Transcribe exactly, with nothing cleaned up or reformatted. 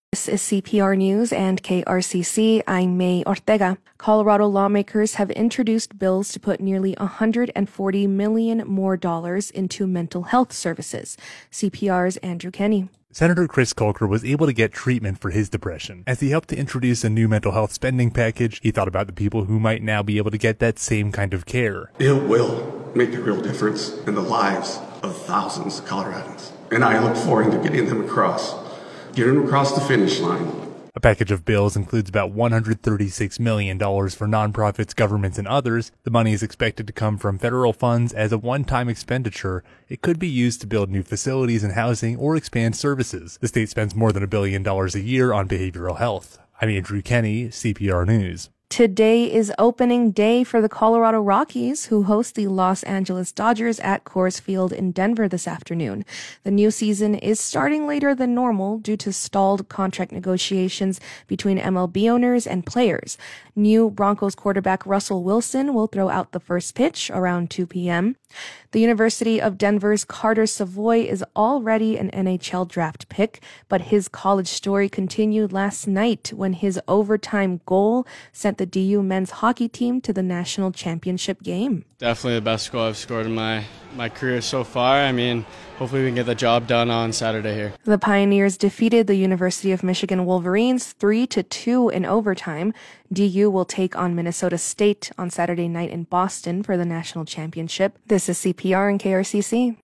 This is C P R News and K R C C. I'm May Ortega. Colorado lawmakers have introduced bills to put nearly one hundred forty million dollars more dollars into mental health services. C P R's Andrew Kenney. Senator Chris Colker was able to get treatment for his depression. As he helped to introduce a new mental health spending package, he thought about the people who might now be able to get that same kind of care. It will make a real difference in the lives of thousands of Coloradans. And I look forward to getting them across, getting them across the finish line. A package of bills includes about one hundred thirty-six million dollars for nonprofits, governments, and others. The money is expected to come from federal funds as a one-time expenditure. It could be used to build new facilities and housing or expand services. The state spends more than a billion dollars a year on behavioral health. I'm Andrew Kenney, C P R News. Today is opening day for the Colorado Rockies, who host the Los Angeles Dodgers at Coors Field in Denver this afternoon. The new season is starting later than normal due to stalled contract negotiations between M L B owners and players. New Broncos quarterback Russell Wilson will throw out the first pitch around two p.m. The University of Denver's Carter Savoy is already an N H L draft pick, but his college story continued last night when his overtime goal sent the D U men's hockey team to the national championship game. Definitely the best goal I've scored in my, my career so far. I mean, hopefully we can get the job done on Saturday here. The Pioneers defeated the University of Michigan Wolverines three to two in overtime. D U will take on Minnesota State on Saturday night in Boston for the national championship. This is C P R and K R C C.